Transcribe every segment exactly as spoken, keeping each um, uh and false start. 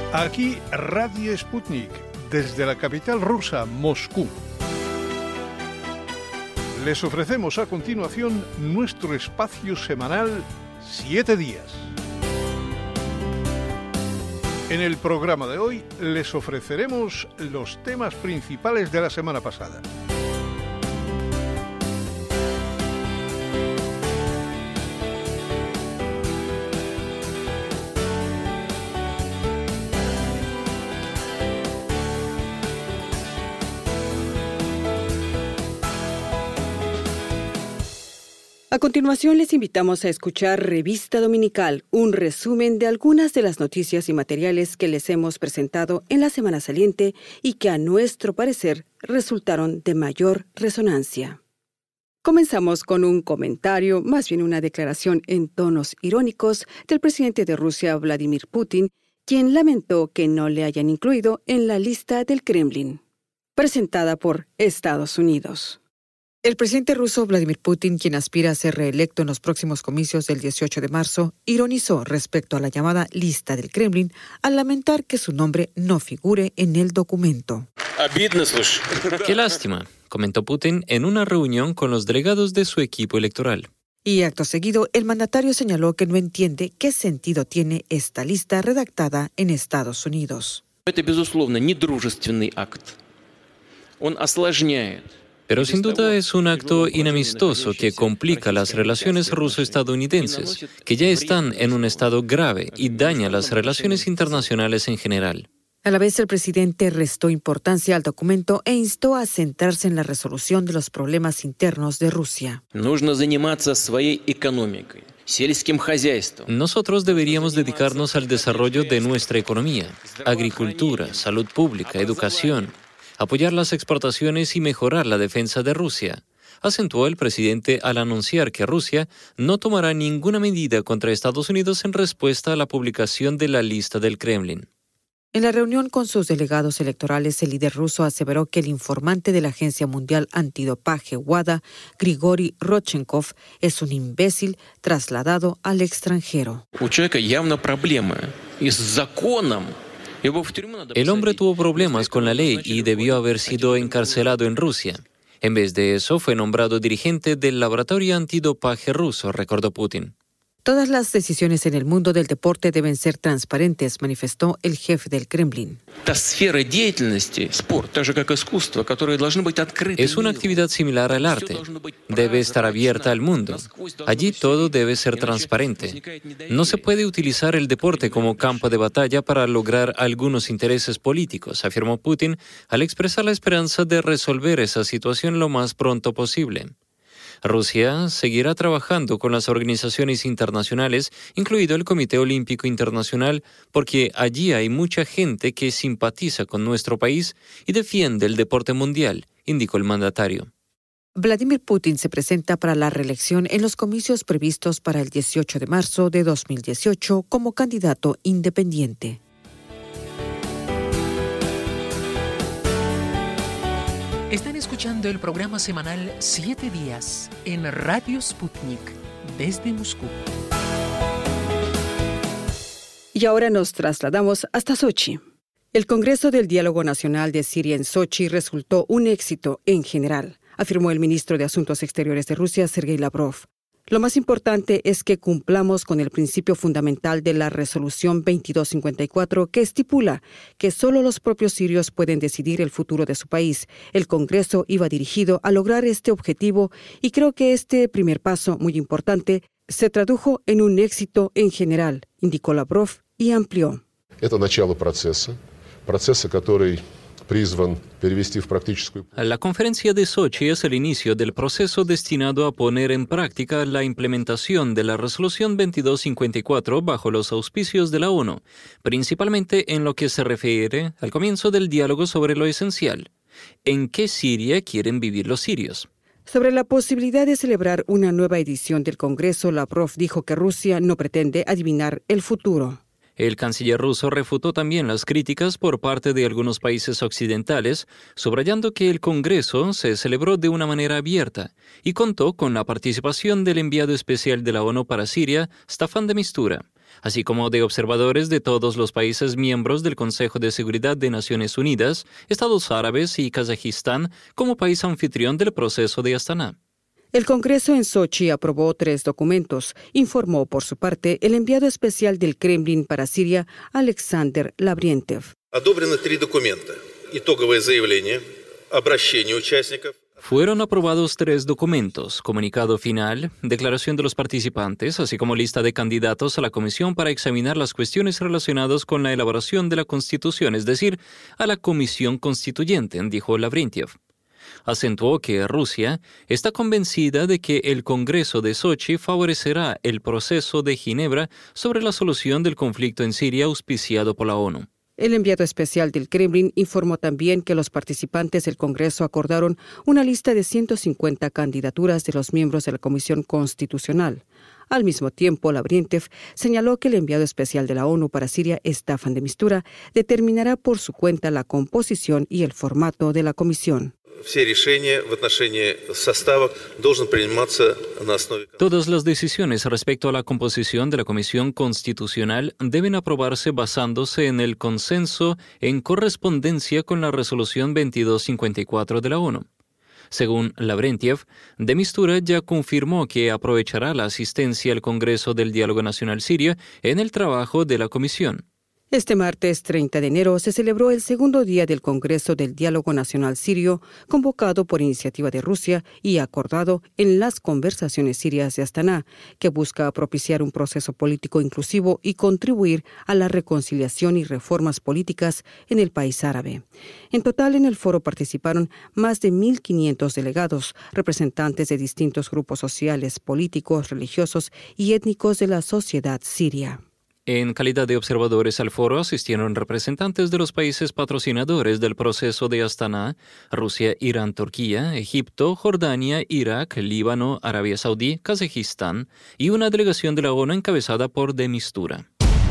Aquí Radio Sputnik, desde la capital rusa, Moscú. Les ofrecemos a continuación nuestro espacio semanal Siete Días. En el programa de hoy les ofreceremos los temas principales de la semana pasada. A continuación les invitamos a escuchar Revista Dominical, un resumen de algunas de las noticias y materiales que les hemos presentado en la semana saliente y que a nuestro parecer resultaron de mayor resonancia. Comenzamos con un comentario, más bien una declaración en tonos irónicos del presidente de Rusia, Vladimir Putin, quien lamentó que no le hayan incluido en la lista del Kremlin, presentada por Estados Unidos. El presidente ruso Vladimir Putin, quien aspira a ser reelecto en los próximos comicios del dieciocho de marzo, ironizó respecto a la llamada lista del Kremlin al lamentar que su nombre no figure en el documento. Qué lástima, comentó Putin en una reunión con los delegados de su equipo electoral. Y acto seguido, el mandatario señaló que no entiende qué sentido tiene esta lista redactada en Estados Unidos. Pero sin duda es un acto inamistoso que complica las relaciones ruso-estadounidenses, que ya están en un estado grave y daña las relaciones internacionales en general. A la vez, el presidente restó importancia al documento e instó a centrarse en la resolución de los problemas internos de Rusia. Nosotros deberíamos dedicarnos al desarrollo de nuestra economía, agricultura, salud pública, educación, apoyar las exportaciones y mejorar la defensa de Rusia, acentuó el presidente al anunciar que Rusia no tomará ninguna medida contra Estados Unidos en respuesta a la publicación de la lista del Kremlin. En la reunión con sus delegados electorales, el líder ruso aseveró que el informante de la Agencia Mundial Antidopaje WADA, Grigori Rodchenkov, es un imbécil trasladado al extranjero. El hombre tuvo problemas con la ley y debió haber sido encarcelado en Rusia. En vez de eso, fue nombrado dirigente del laboratorio antidopaje ruso, recordó Putin. Todas las decisiones en el mundo del deporte deben ser transparentes, manifestó el jefe del Kremlin. Es una actividad similar al arte. Debe estar abierta al mundo. Allí todo debe ser transparente. No se puede utilizar el deporte como campo de batalla para lograr algunos intereses políticos, afirmó Putin al expresar la esperanza de resolver esa situación lo más pronto posible. Rusia seguirá trabajando con las organizaciones internacionales, incluido el Comité Olímpico Internacional, porque allí hay mucha gente que simpatiza con nuestro país y defiende el deporte mundial, indicó el mandatario. Vladimir Putin se presenta para la reelección en los comicios previstos para el dieciocho de marzo de dos mil dieciocho como candidato independiente. Están escuchando el programa semanal Siete Días en Radio Sputnik desde Moscú. Y ahora nos trasladamos hasta Sochi. El Congreso del Diálogo Nacional de Siria en Sochi resultó un éxito en general, afirmó el ministro de Asuntos Exteriores de Rusia, Sergei Lavrov. Lo más importante es que cumplamos con el principio fundamental de la Resolución veintidós cincuenta y cuatro, que estipula que solo los propios sirios pueden decidir el futuro de su país. El Congreso iba dirigido a lograr este objetivo y creo que este primer paso, muy importante, se tradujo en un éxito en general, indicó Lavrov y amplió. Это начало процесса, процесса, который La conferencia de Sochi es el inicio del proceso destinado a poner en práctica la implementación de la Resolución veintidós cincuenta y cuatro bajo los auspicios de la ONU, principalmente en lo que se refiere al comienzo del diálogo sobre lo esencial. ¿En qué Siria quieren vivir los sirios? Sobre la posibilidad de celebrar una nueva edición del Congreso, Lavrov dijo que Rusia no pretende adivinar el futuro. El canciller ruso refutó también las críticas por parte de algunos países occidentales, subrayando que el Congreso se celebró de una manera abierta y contó con la participación del enviado especial de la ONU para Siria, Staffan de Mistura, así como de observadores de todos los países miembros del Consejo de Seguridad de Naciones Unidas, Estados Árabes y Kazajistán como país anfitrión del proceso de Astana. El Congreso en Sochi aprobó tres documentos, informó por su parte el enviado especial del Kremlin para Siria, Alexander Lavrentiev. Fueron aprobados tres documentos: comunicado final, declaración de los participantes, así como lista de candidatos a la comisión para examinar las cuestiones relacionadas con la elaboración de la Constitución, es decir, a la Comisión Constituyente, dijo Lavrentiev. Acentuó que Rusia está convencida de que el Congreso de Sochi favorecerá el proceso de Ginebra sobre la solución del conflicto en Siria auspiciado por la ONU. El enviado especial del Kremlin informó también que los participantes del Congreso acordaron una lista de ciento cincuenta candidaturas de los miembros de la Comisión Constitucional. Al mismo tiempo, Lavrentiev señaló que el enviado especial de la ONU para Siria, Staffan de Mistura, determinará por su cuenta la composición y el formato de la comisión. Todas las decisiones respecto a la composición de la Comisión Constitucional deben aprobarse basándose en el consenso en correspondencia con la Resolución veintidós cincuenta y cuatro de la ONU. Según Lavrentiev, de Mistura ya confirmó que aprovechará la asistencia al Congreso del Diálogo Nacional Sirio en el trabajo de la comisión. Este martes treinta de enero se celebró el segundo día del Congreso del Diálogo Nacional Sirio, convocado por iniciativa de Rusia y acordado en las conversaciones sirias de Astana, que busca propiciar un proceso político inclusivo y contribuir a la reconciliación y reformas políticas en el país árabe. En total, en el foro participaron más de mil quinientos delegados, representantes de distintos grupos sociales, políticos, religiosos y étnicos de la sociedad siria. En calidad de observadores al foro asistieron representantes de los países patrocinadores del proceso de Astana: Rusia, Irán, Turquía, Egipto, Jordania, Irak, Líbano, Arabia Saudí, Kazajistán y una delegación de la ONU encabezada por de Mistura.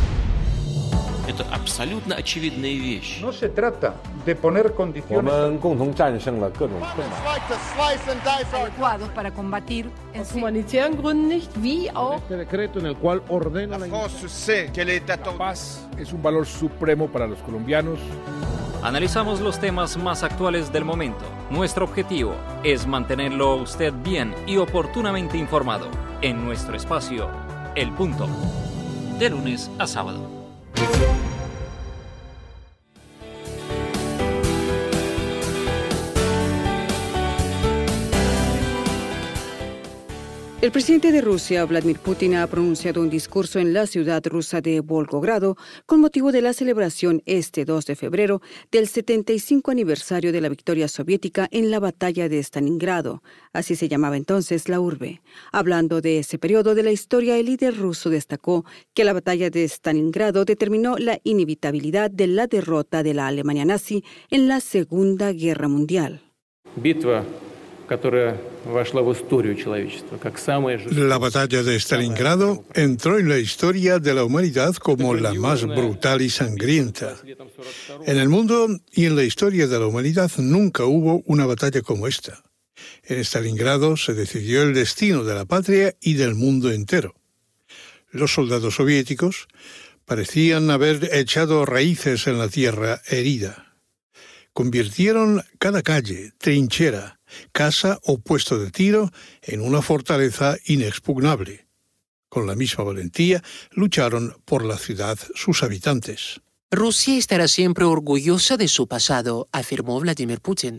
No se trata de poner condiciones adecuados para combatir en este decreto en el cual ordena la paz es un valor supremo para los colombianos. Analizamos los temas más actuales del momento. Nuestro objetivo es mantenerlo a usted bien y oportunamente informado en nuestro espacio El Punto, de lunes a sábado. El presidente de Rusia, Vladimir Putin, ha pronunciado un discurso en la ciudad rusa de Volgogrado con motivo de la celebración este dos de febrero del setenta y cinco aniversario de la victoria soviética en la batalla de Stalingrado. Así se llamaba entonces la urbe. Hablando de ese periodo de la historia, el líder ruso destacó que la batalla de Stalingrado determinó la inevitabilidad de la derrota de la Alemania nazi en la Segunda Guerra Mundial. Bitva. La batalla de Stalingrado entró en la historia de la humanidad como la más brutal y sangrienta. En el mundo y en la historia de la humanidad nunca hubo una batalla como esta. En Stalingrado se decidió el destino de la patria y del mundo entero. Los soldados soviéticos parecían haber echado raíces en la tierra herida. Convirtieron cada calle, trinchera, casa o puesto de tiro en una fortaleza inexpugnable. Con la misma valentía lucharon por la ciudad sus habitantes. Rusia estará siempre orgullosa de su pasado, afirmó Vladimir Putin.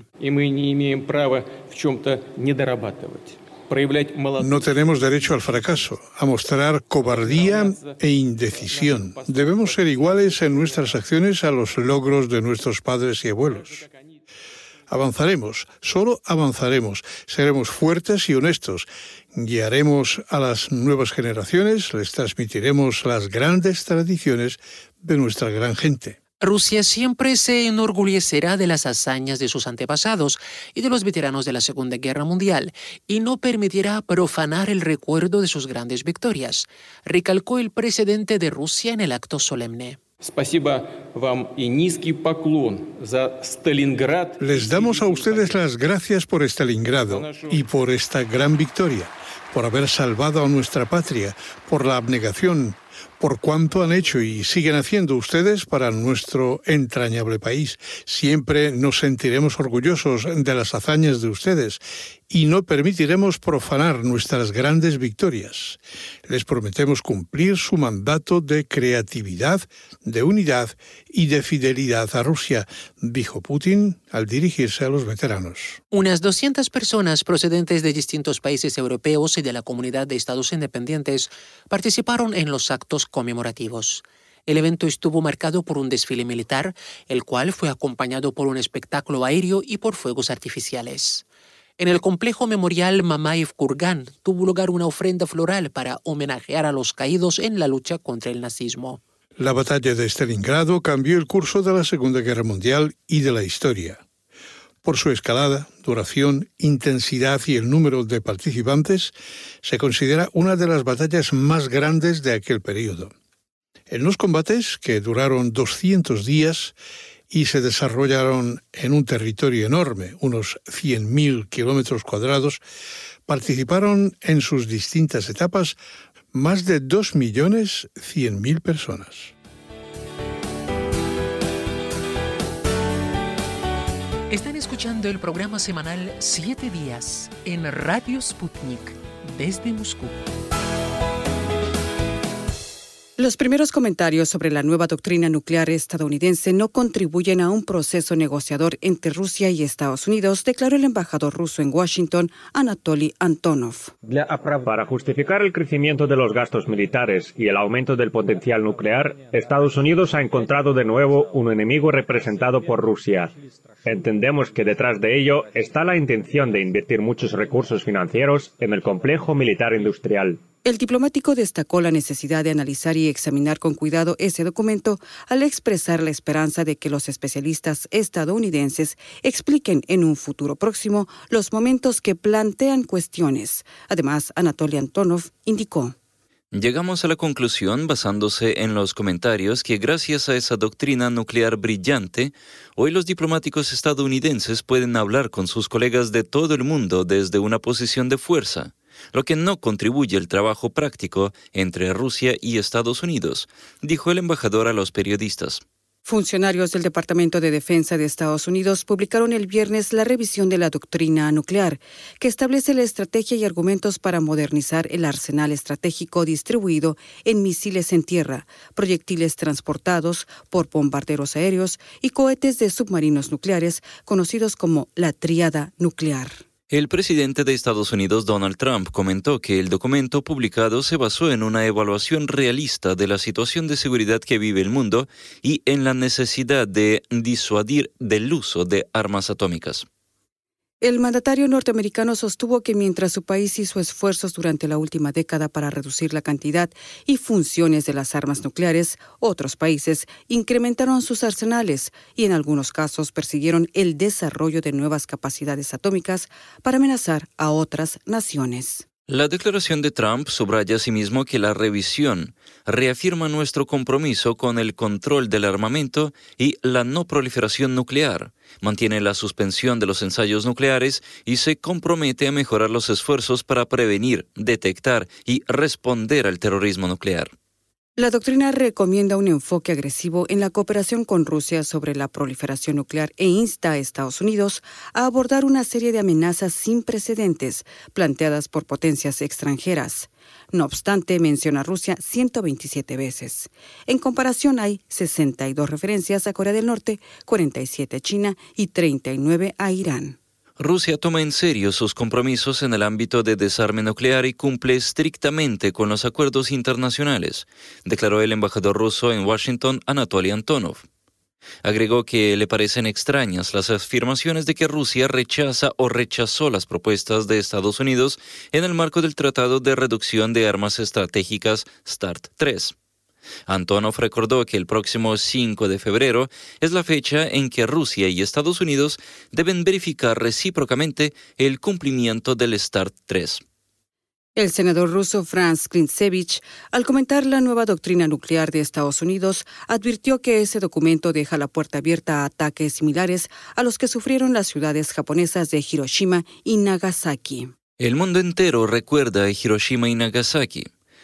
No tenemos derecho al fracaso, a mostrar cobardía e indecisión. Debemos ser iguales en nuestras acciones a los logros de nuestros padres y abuelos. Avanzaremos, solo avanzaremos, seremos fuertes y honestos, guiaremos a las nuevas generaciones, les transmitiremos las grandes tradiciones de nuestra gran gente. Rusia siempre se enorgullecerá de las hazañas de sus antepasados y de los veteranos de la Segunda Guerra Mundial y no permitirá profanar el recuerdo de sus grandes victorias, recalcó el presidente de Rusia en el acto solemne. Les damos a ustedes las gracias por Stalingrado y por esta gran victoria, por haber salvado a nuestra patria, por la abnegación, por cuanto han hecho y siguen haciendo ustedes para nuestro entrañable país. Siempre nos sentiremos orgullosos de las hazañas de ustedes y no permitiremos profanar nuestras grandes victorias. Les prometemos cumplir su mandato de creatividad, de unidad y de fidelidad a Rusia, dijo Putin al dirigirse a los veteranos. Unas doscientas personas procedentes de distintos países europeos y de la Comunidad de Estados Independientes participaron en los actos conmemorativos. El evento estuvo marcado por un desfile militar, el cual fue acompañado por un espectáculo aéreo y por fuegos artificiales. En el complejo memorial Mamayev Kurgan tuvo lugar una ofrenda floral para homenajear a los caídos en la lucha contra el nazismo. La batalla de Stalingrado cambió el curso de la Segunda Guerra Mundial y de la historia. Por su escalada, duración, intensidad y el número de participantes, se considera una de las batallas más grandes de aquel periodo. En los combates, que duraron doscientos días y se desarrollaron en un territorio enorme, unos cien mil kilómetros cuadrados, participaron en sus distintas etapas más de dos millones cien mil personas. Están escuchando el programa semanal Siete Días en Radio Sputnik desde Moscú. Los primeros comentarios sobre la nueva doctrina nuclear estadounidense no contribuyen a un proceso negociador entre Rusia y Estados Unidos, declaró el embajador ruso en Washington, Anatoly Antonov. Para justificar el crecimiento de los gastos militares y el aumento del potencial nuclear, Estados Unidos ha encontrado de nuevo un enemigo representado por Rusia. Entendemos que detrás de ello está la intención de invertir muchos recursos financieros en el complejo militar industrial. El diplomático destacó la necesidad de analizar y examinar con cuidado ese documento al expresar la esperanza de que los especialistas estadounidenses expliquen en un futuro próximo los momentos que plantean cuestiones. Además, Anatoly Antonov indicó: Llegamos a la conclusión, basándose en los comentarios, que gracias a esa doctrina nuclear brillante, hoy los diplomáticos estadounidenses pueden hablar con sus colegas de todo el mundo desde una posición de fuerza, lo que no contribuye al trabajo práctico entre Rusia y Estados Unidos, dijo el embajador a los periodistas. Funcionarios del Departamento de Defensa de Estados Unidos publicaron el viernes la revisión de la doctrina nuclear, que establece la estrategia y argumentos para modernizar el arsenal estratégico distribuido en misiles en tierra, proyectiles transportados por bombarderos aéreos y cohetes de submarinos nucleares, conocidos como la tríada nuclear. El presidente de Estados Unidos, Donald Trump, comentó que el documento publicado se basó en una evaluación realista de la situación de seguridad que vive el mundo y en la necesidad de disuadir del uso de armas atómicas. El mandatario norteamericano sostuvo que mientras su país hizo esfuerzos durante la última década para reducir la cantidad y funciones de las armas nucleares, otros países incrementaron sus arsenales y en algunos casos persiguieron el desarrollo de nuevas capacidades atómicas para amenazar a otras naciones. La declaración de Trump subraya asimismo que la revisión reafirma nuestro compromiso con el control del armamento y la no proliferación nuclear, mantiene la suspensión de los ensayos nucleares y se compromete a mejorar los esfuerzos para prevenir, detectar y responder al terrorismo nuclear. La doctrina recomienda un enfoque agresivo en la cooperación con Rusia sobre la proliferación nuclear e insta a Estados Unidos a abordar una serie de amenazas sin precedentes planteadas por potencias extranjeras. No obstante, menciona a Rusia ciento veintisiete veces. En comparación, hay sesenta y dos referencias a Corea del Norte, cuarenta y siete a China y treinta y nueve a Irán. Rusia toma en serio sus compromisos en el ámbito de desarme nuclear y cumple estrictamente con los acuerdos internacionales, declaró el embajador ruso en Washington, Anatoly Antonov. Agregó que le parecen extrañas las afirmaciones de que Rusia rechaza o rechazó las propuestas de Estados Unidos en el marco del Tratado de Reducción de Armas Estratégicas START tres. Antonov recordó que el próximo cinco de febrero es la fecha en que Rusia y Estados Unidos deben verificar recíprocamente el cumplimiento del START tres. El senador ruso Franz Klintsevich, al comentar la nueva doctrina nuclear de Estados Unidos, advirtió que ese documento deja la puerta abierta a ataques similares a los que sufrieron las ciudades japonesas de Hiroshima y Nagasaki. El mundo entero recuerda a Hiroshima y Nagasaki.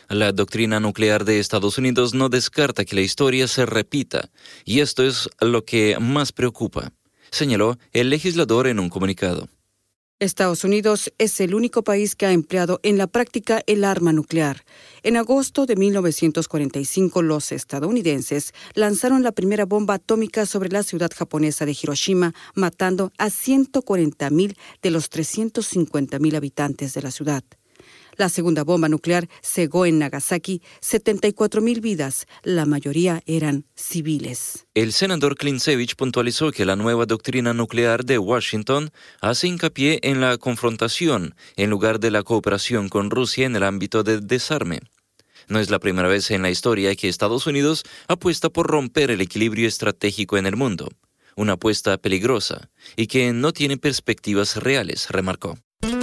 La doctrina nuclear de Estados Unidos no descarta que la historia se repita, y esto es lo que más preocupa, señaló el legislador en un comunicado. Estados Unidos es el único país que ha empleado en la práctica el arma nuclear. En agosto de mil novecientos cuarenta y cinco, los estadounidenses lanzaron la primera bomba atómica sobre la ciudad japonesa de Hiroshima, matando a ciento cuarenta mil de los trescientos cincuenta mil habitantes de la ciudad. La segunda bomba nuclear cegó en Nagasaki setenta y cuatro mil vidas, la mayoría eran civiles. El senador Klintsevich puntualizó que la nueva doctrina nuclear de Washington hace hincapié en la confrontación en lugar de la cooperación con Rusia en el ámbito del desarme. No es la primera vez en la historia que Estados Unidos apuesta por romper el equilibrio estratégico en el mundo, una apuesta peligrosa y que no tiene perspectivas reales, remarcó.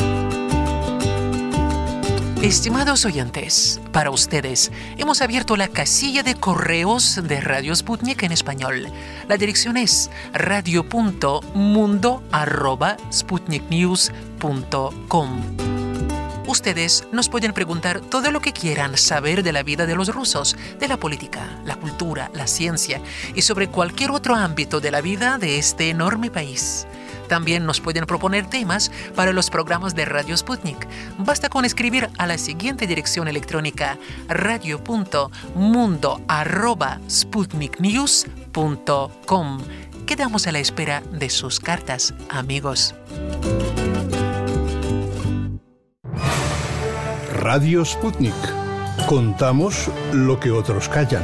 Estimados oyentes, para ustedes hemos abierto la casilla de correos de Radio Sputnik en español. La dirección es radio punto mundo arroba sputnik news punto com. Ustedes nos pueden preguntar todo lo que quieran saber de la vida de los rusos, de la política, la cultura, la ciencia y sobre cualquier otro ámbito de la vida de este enorme país. También nos pueden proponer temas para los programas de Radio Sputnik. Basta con escribir a la siguiente dirección electrónica radio punto mundo arroba sputnik news punto com. Quedamos a la espera de sus cartas, amigos. Radio Sputnik. Contamos lo que otros callan.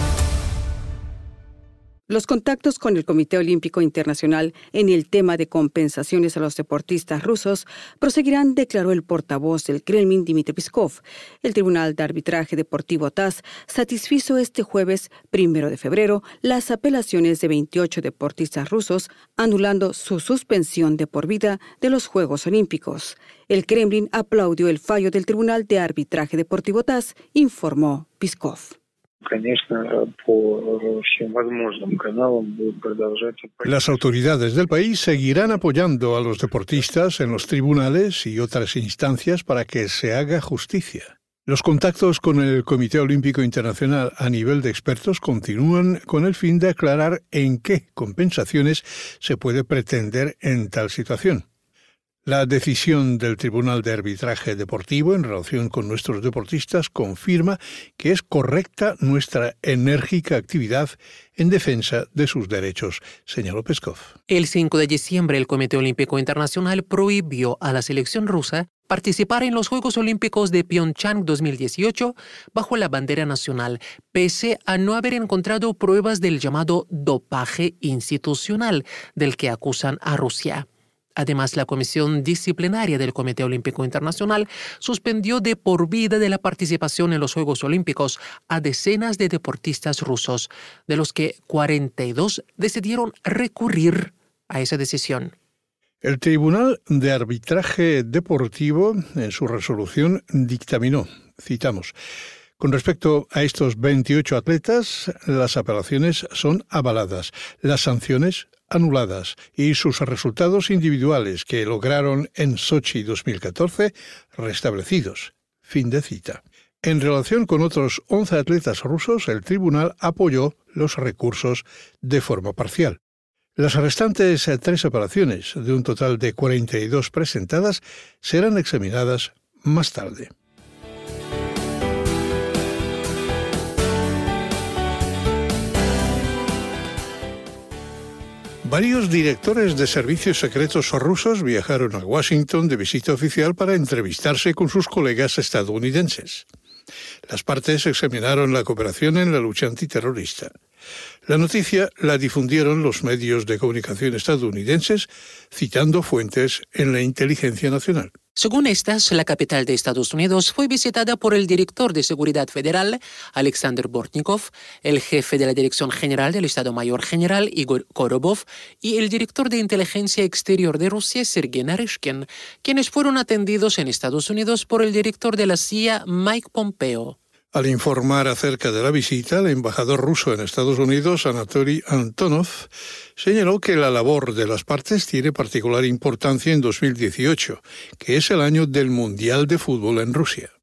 Los contactos con el Comité Olímpico Internacional en el tema de compensaciones a los deportistas rusos proseguirán, declaró el portavoz del Kremlin, Dmitry Peskov. El Tribunal de Arbitraje Deportivo T A S satisfizo este jueves, primero de febrero, las apelaciones de veintiocho deportistas rusos, anulando su suspensión de por vida de los Juegos Olímpicos. El Kremlin aplaudió el fallo del Tribunal de Arbitraje Deportivo T A S, informó Peskov. Las autoridades del país seguirán apoyando a los deportistas en los tribunales y otras instancias para que se haga justicia. Los contactos con el Comité Olímpico Internacional a nivel de expertos continúan con el fin de aclarar en qué compensaciones se puede pretender en tal situación. La decisión del Tribunal de Arbitraje Deportivo en relación con nuestros deportistas confirma que es correcta nuestra enérgica actividad en defensa de sus derechos, señaló Peskov. El cinco de diciembre, el Comité Olímpico Internacional prohibió a la selección rusa participar en los Juegos Olímpicos de Pyeongchang dos mil dieciocho bajo la bandera nacional, pese a no haber encontrado pruebas del llamado dopaje institucional del que acusan a Rusia. Además, la Comisión Disciplinaria del Comité Olímpico Internacional suspendió de por vida de la participación en los Juegos Olímpicos a decenas de deportistas rusos, de los que cuarenta y dos decidieron recurrir a esa decisión. El Tribunal de Arbitraje Deportivo, en su resolución, dictaminó, citamos, con respecto a estos veintiocho atletas, las apelaciones son avaladas, las sanciones anuladas y sus resultados individuales que lograron en Sochi dos mil catorce restablecidos. Fin de cita. En relación con otros once atletas rusos, el tribunal apoyó los recursos de forma parcial. Las restantes tres apelaciones, de un total de cuarenta y dos presentadas, serán examinadas más tarde. Varios directores de servicios secretos rusos viajaron a Washington de visita oficial para entrevistarse con sus colegas estadounidenses. Las partes examinaron la cooperación en la lucha antiterrorista. La noticia la difundieron los medios de comunicación estadounidenses, citando fuentes en la inteligencia nacional. Según estas, la capital de Estados Unidos fue visitada por el director de Seguridad Federal, Alexander Bortnikov, el jefe de la Dirección General del Estado Mayor General, Igor Korobov, y el director de Inteligencia Exterior de Rusia, Sergei Naryshkin, quienes fueron atendidos en Estados Unidos por el director de la C I A, Mike Pompeo. Al informar acerca de la visita, el embajador ruso en Estados Unidos, Anatoly Antonov, señaló que la labor de las partes tiene particular importancia en dos mil dieciocho, que es el año del Mundial de Fútbol en Rusia.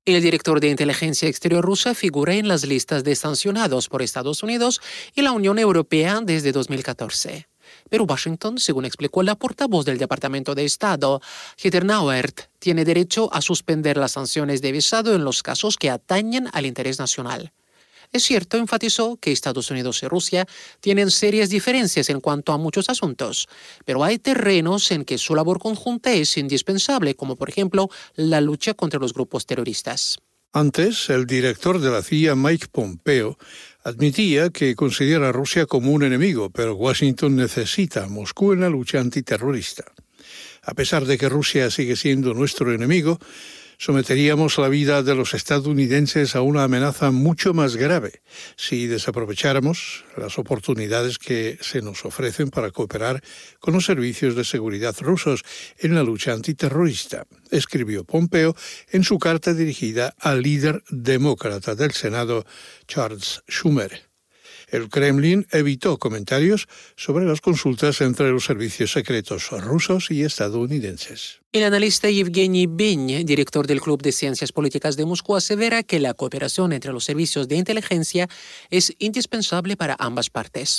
El director de inteligencia exterior rusa figura en las listas de sancionados por Estados Unidos y la Unión Europea desde dos mil catorce. Pero Washington, según explicó la portavoz del Departamento de Estado, Heather Nauert, tiene derecho a suspender las sanciones de visado en los casos que atañen al interés nacional. Es cierto, enfatizó, que Estados Unidos y Rusia tienen serias diferencias en cuanto a muchos asuntos, pero hay terrenos en que su labor conjunta es indispensable, como por ejemplo la lucha contra los grupos terroristas. Antes, el director de la C I A, Mike Pompeo, admitía que considera a Rusia como un enemigo, pero Washington necesita a Moscú en la lucha antiterrorista. A pesar de que Rusia sigue siendo nuestro enemigo, someteríamos la vida de los estadounidenses a una amenaza mucho más grave si desaprovecháramos las oportunidades que se nos ofrecen para cooperar con los servicios de seguridad rusos en la lucha antiterrorista, escribió Pompeo en su carta dirigida al líder demócrata del Senado, Charles Schumer. El Kremlin evitó comentarios sobre las consultas entre los servicios secretos rusos y estadounidenses. El analista Yevgeny Ben, director del Club de Ciencias Políticas de Moscú, asevera que la cooperación entre los servicios de inteligencia es indispensable para ambas partes.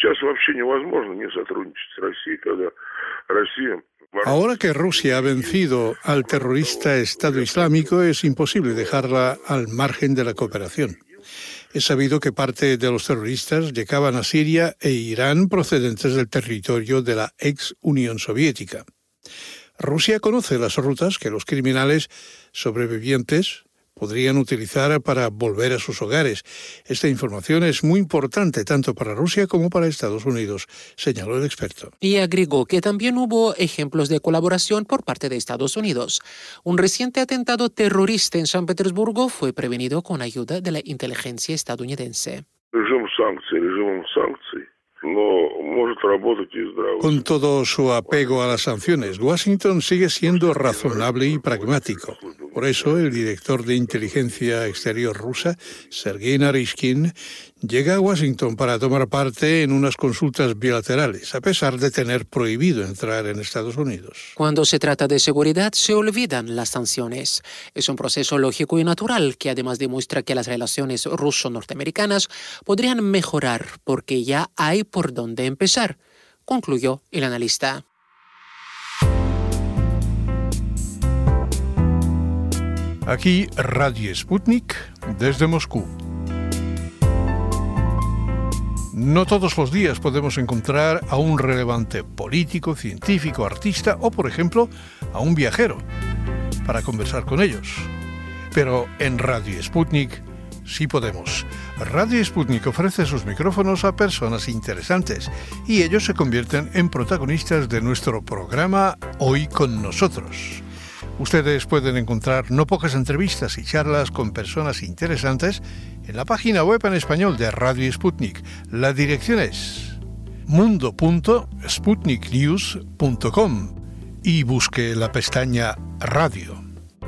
Ahora que Rusia ha vencido al terrorista Estado Islámico, es imposible dejarla al margen de la cooperación. Es sabido que parte de los terroristas llegaban a Siria e Irán procedentes del territorio de la ex Unión Soviética. Rusia conoce las rutas que los criminales sobrevivientes podrían utilizar para volver a sus hogares. Esta información es muy importante tanto para Rusia como para Estados Unidos, señaló el experto. Y agregó que también hubo ejemplos de colaboración por parte de Estados Unidos. Un reciente atentado terrorista en San Petersburgo fue prevenido con ayuda de la inteligencia estadounidense. Con todo su apego a las sanciones, Washington sigue siendo razonable y pragmático. Por eso, el director de inteligencia exterior rusa, Sergei Naryshkin, llega a Washington para tomar parte en unas consultas bilaterales, a pesar de tener prohibido entrar en Estados Unidos. Cuando se trata de seguridad, se olvidan las sanciones. Es un proceso lógico y natural que además demuestra que las relaciones ruso-norteamericanas podrían mejorar porque ya hay por dónde empezar, concluyó el analista. Aquí Radio Sputnik desde Moscú. No todos los días podemos encontrar a un relevante político, científico, artista o, por ejemplo, a un viajero para conversar con ellos. Pero en Radio Sputnik sí podemos. Radio Sputnik ofrece sus micrófonos a personas interesantes y ellos se convierten en protagonistas de nuestro programa Hoy con Nosotros. Ustedes pueden encontrar no pocas entrevistas y charlas con personas interesantes en la página web en español de Radio Sputnik. La dirección es mundo punto sputnik news punto com y busque la pestaña Radio.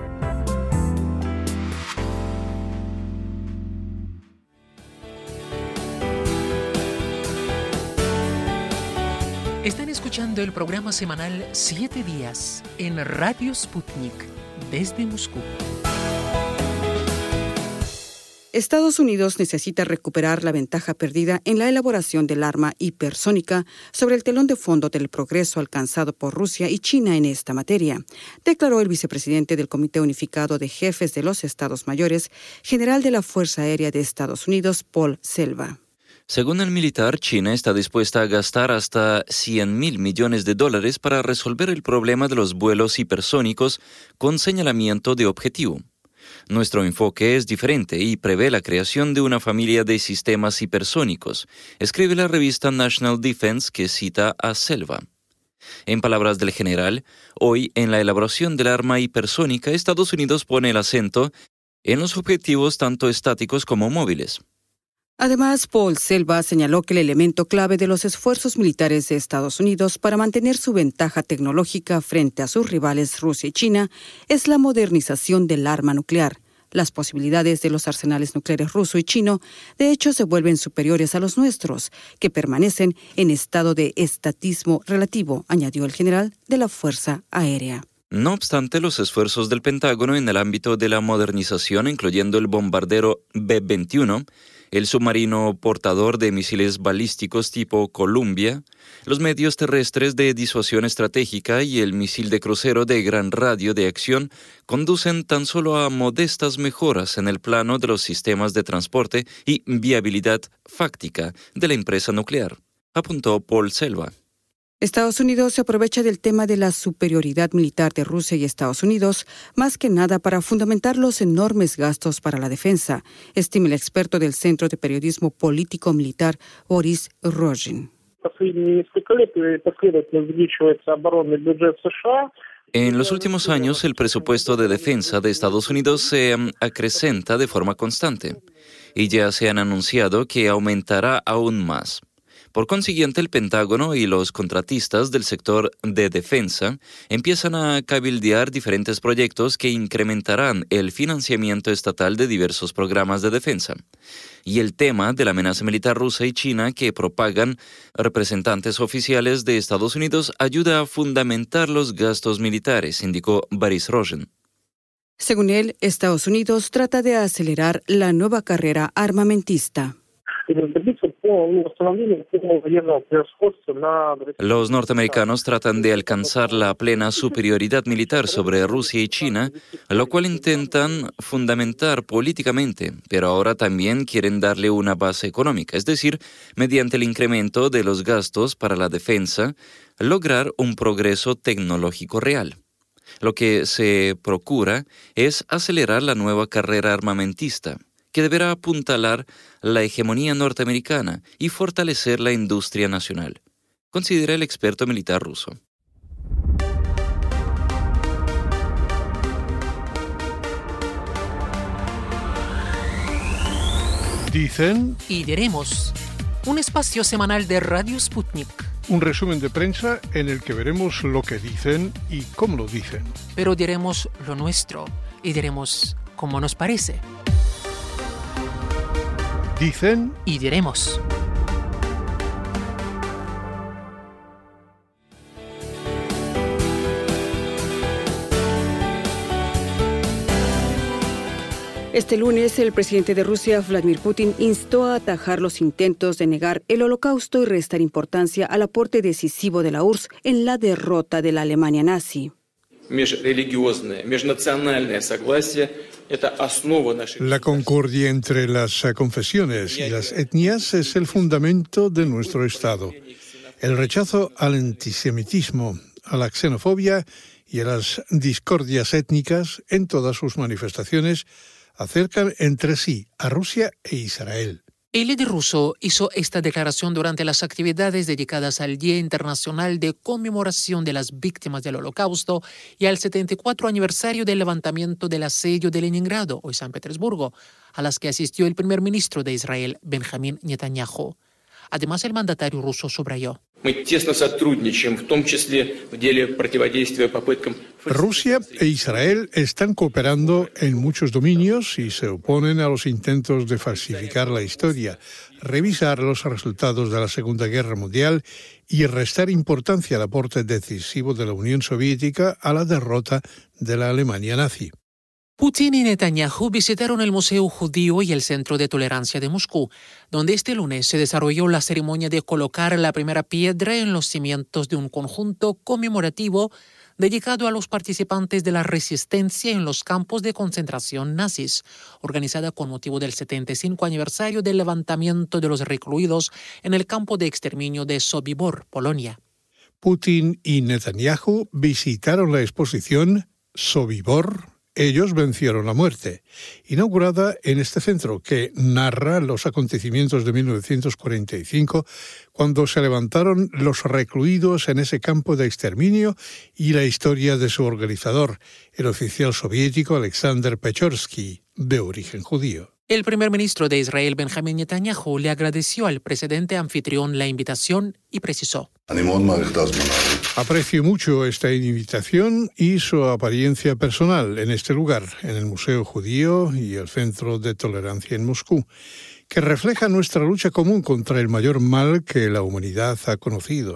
Están escuchando el programa semanal Siete Días en Radio Sputnik desde Moscú. Estados Unidos necesita recuperar la ventaja perdida en la elaboración del arma hipersónica sobre el telón de fondo del progreso alcanzado por Rusia y China en esta materia, declaró el vicepresidente del Comité Unificado de Jefes de los Estados Mayores, general de la Fuerza Aérea de Estados Unidos, Paul Selva. Según el militar, China está dispuesta a gastar hasta cien mil millones de dólares para resolver el problema de los vuelos hipersónicos con señalamiento de objetivo. Nuestro enfoque es diferente y prevé la creación de una familia de sistemas hipersónicos, escribe la revista National Defense que cita a Selva. En palabras del general, hoy en la elaboración del arma hipersónica, Estados Unidos pone el acento en los objetivos tanto estáticos como móviles. Además, Paul Selva señaló que el elemento clave de los esfuerzos militares de Estados Unidos para mantener su ventaja tecnológica frente a sus rivales Rusia y China es la modernización del arma nuclear. Las posibilidades de los arsenales nucleares ruso y chino, de hecho, se vuelven superiores a los nuestros, que permanecen en estado de estatismo relativo, añadió el general de la Fuerza Aérea. No obstante, los esfuerzos del Pentágono en el ámbito de la modernización, incluyendo el bombardero B veintiuno, el submarino portador de misiles balísticos tipo Columbia, los medios terrestres de disuasión estratégica y el misil de crucero de gran radio de acción, conducen tan solo a modestas mejoras en el plano de los sistemas de transporte y viabilidad fáctica de la empresa nuclear, apuntó Paul Selva. Estados Unidos se aprovecha del tema de la superioridad militar de Rusia y Estados Unidos, más que nada para fundamentar los enormes gastos para la defensa, estima el experto del Centro de Periodismo Político Militar Boris Rogin. En los últimos años, el presupuesto de defensa de Estados Unidos se acrecenta de forma constante y ya se han anunciado que aumentará aún más. Por consiguiente, el Pentágono y los contratistas del sector de defensa empiezan a cabildear diferentes proyectos que incrementarán el financiamiento estatal de diversos programas de defensa. Y el tema de la amenaza militar rusa y china que propagan representantes oficiales de Estados Unidos ayuda a fundamentar los gastos militares, indicó Boris Rogin. Según él, Estados Unidos trata de acelerar la nueva carrera armamentista. Los norteamericanos tratan de alcanzar la plena superioridad militar sobre Rusia y China, lo cual intentan fundamentar políticamente, pero ahora también quieren darle una base económica, es decir, mediante el incremento de los gastos para la defensa, lograr un progreso tecnológico real. Lo que se procura es acelerar la nueva carrera armamentista, que deberá apuntalar la hegemonía norteamericana y fortalecer la industria nacional, considera el experto militar ruso. Dicen y diremos, un espacio semanal de Radio Sputnik. Un resumen de prensa en el que veremos lo que dicen y cómo lo dicen. Pero diremos lo nuestro y diremos cómo nos parece. Dicen y diremos. Este lunes, el presidente de Rusia, Vladimir Putin, instó a atajar los intentos de negar el Holocausto y restar importancia al aporte decisivo de la U R S S en la derrota de la Alemania nazi. La concordia entre las confesiones y las etnias es el fundamento de nuestro Estado. El rechazo al antisemitismo, a la xenofobia y a las discordias étnicas en todas sus manifestaciones acercan entre sí a Rusia e Israel. El líder ruso hizo esta declaración durante las actividades dedicadas al Día Internacional de Conmemoración de las Víctimas del Holocausto y al setenta y cuatro aniversario del levantamiento del asedio de Leningrado, hoy San Petersburgo, a las que asistió el primer ministro de Israel, Benjamín Netanyahu. Además, el mandatario ruso subrayó: Rusia e Israel están cooperando en muchos dominios y se oponen a los intentos de falsificar la historia, revisar los resultados de la Segunda Guerra Mundial y restar importancia al aporte decisivo de la Unión Soviética a la derrota de la Alemania nazi. Putin y Netanyahu visitaron el Museo Judío y el Centro de Tolerancia de Moscú, donde este lunes se desarrolló la ceremonia de colocar la primera piedra en los cimientos de un conjunto conmemorativo dedicado a los participantes de la resistencia en los campos de concentración nazis, organizada con motivo del setenta y cinco aniversario del levantamiento de los recluidos en el campo de exterminio de Sobibor, Polonia. Putin y Netanyahu visitaron la exposición Sobibor. Ellos vencieron la muerte, inaugurada en este centro que narra los acontecimientos de mil novecientos cuarenta y cinco, cuando se levantaron los recluidos en ese campo de exterminio y la historia de su organizador, el oficial soviético Alexander Pechorsky, de origen judío. El primer ministro de Israel, Benjamín Netanyahu, le agradeció al presidente anfitrión la invitación y precisó: aprecio mucho esta invitación y su apariencia personal en este lugar, en el Museo Judío y el Centro de Tolerancia en Moscú, que refleja nuestra lucha común contra el mayor mal que la humanidad ha conocido,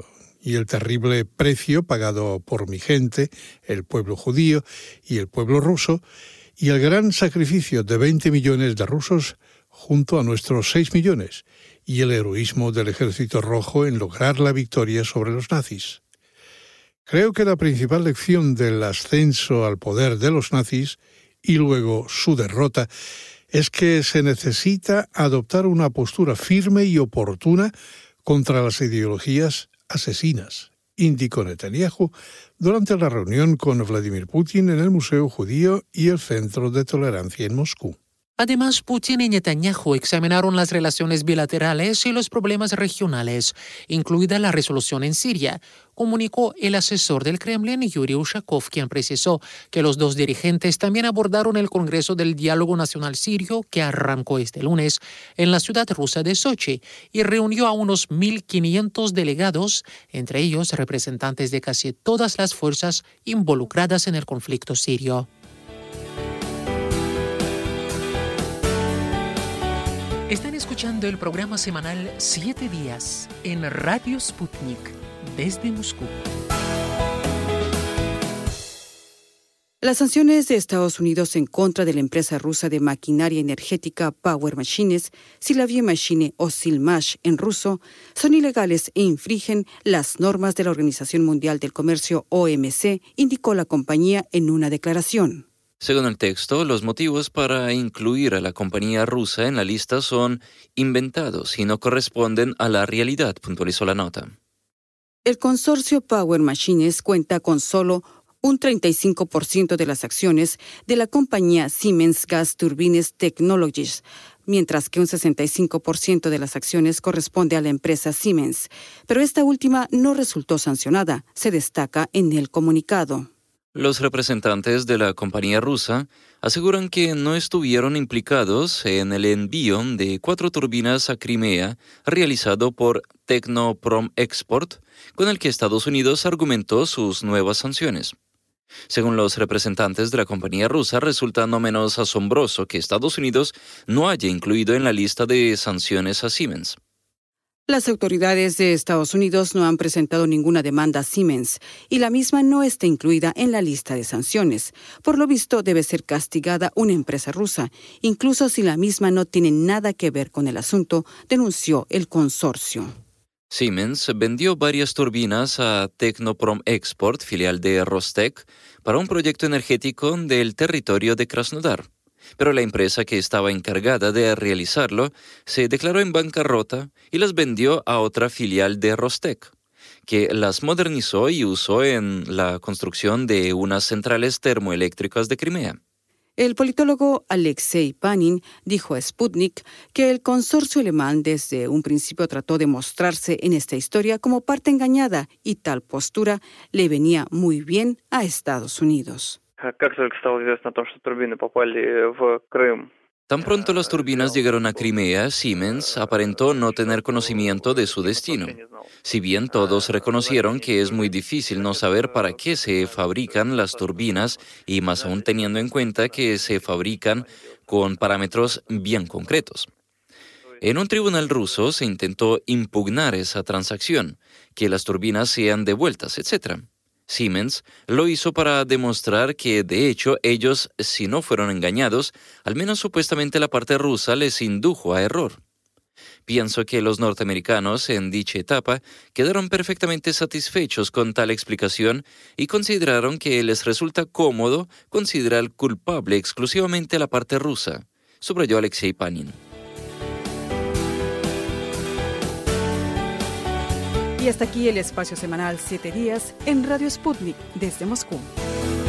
y el terrible precio pagado por mi gente, el pueblo judío y el pueblo ruso, y el gran sacrificio de veinte millones de rusos junto a nuestros seis millones, y el heroísmo del Ejército Rojo en lograr la victoria sobre los nazis. Creo que la principal lección del ascenso al poder de los nazis y luego su derrota es que se necesita adoptar una postura firme y oportuna contra las ideologías asesinas, indicó Netanyahu durante la reunión con Vladimir Putin en el Museo Judío y el Centro de Tolerancia en Moscú. Además, Putin y Netanyahu examinaron las relaciones bilaterales y los problemas regionales, incluida la resolución en Siria, comunicó el asesor del Kremlin, Yuri Ushakov, quien precisó que los dos dirigentes también abordaron el Congreso del Diálogo Nacional Sirio, que arrancó este lunes en la ciudad rusa de Sochi y reunió a unos mil quinientos delegados, entre ellos representantes de casi todas las fuerzas involucradas en el conflicto sirio. Están escuchando el programa semanal Siete Días en Radio Sputnik desde Moscú. Las sanciones de Estados Unidos en contra de la empresa rusa de maquinaria energética Power Machines, Silavie Machine o Silmash en ruso, son ilegales e infringen las normas de la Organización Mundial del Comercio O M C, indicó la compañía en una declaración. Según el texto, los motivos para incluir a la compañía rusa en la lista son inventados y no corresponden a la realidad, puntualizó la nota. El consorcio Power Machines cuenta con solo un treinta y cinco por ciento de las acciones de la compañía Siemens Gas Turbines Technologies, mientras que un sesenta y cinco por ciento de las acciones corresponde a la empresa Siemens. Pero esta última no resultó sancionada, se destaca en el comunicado. Los representantes de la compañía rusa aseguran que no estuvieron implicados en el envío de cuatro turbinas a Crimea realizado por Technoprom Export, con el que Estados Unidos argumentó sus nuevas sanciones. Según los representantes de la compañía rusa, resulta no menos asombroso que Estados Unidos no haya incluido en la lista de sanciones a Siemens. Las autoridades de Estados Unidos no han presentado ninguna demanda a Siemens y la misma no está incluida en la lista de sanciones. Por lo visto, debe ser castigada una empresa rusa, incluso si la misma no tiene nada que ver con el asunto, denunció el consorcio. Siemens vendió varias turbinas a Technoprom Export, filial de Rostec, para un proyecto energético del territorio de Krasnodar. Pero la empresa que estaba encargada de realizarlo se declaró en bancarrota y las vendió a otra filial de Rostec, que las modernizó y usó en la construcción de unas centrales termoeléctricas de Crimea. El politólogo Alexei Panin dijo a Sputnik que el consorcio alemán desde un principio trató de mostrarse en esta historia como parte engañada y tal postura le venía muy bien a Estados Unidos. Tan pronto las turbinas llegaron a Crimea, Siemens aparentó no tener conocimiento de su destino. Si bien todos reconocieron que es muy difícil no saber para qué se fabrican las turbinas, y más aún teniendo en cuenta que se fabrican con parámetros bien concretos. En un tribunal ruso se intentó impugnar esa transacción, que las turbinas sean devueltas, etcétera. Siemens lo hizo para demostrar que, de hecho, ellos, si no fueron engañados, al menos supuestamente la parte rusa les indujo a error. Pienso que los norteamericanos en dicha etapa quedaron perfectamente satisfechos con tal explicación y consideraron que les resulta cómodo considerar culpable exclusivamente a la parte rusa, subrayó Alexei Panin. Y hasta aquí el espacio semanal Siete Días en Radio Sputnik desde Moscú.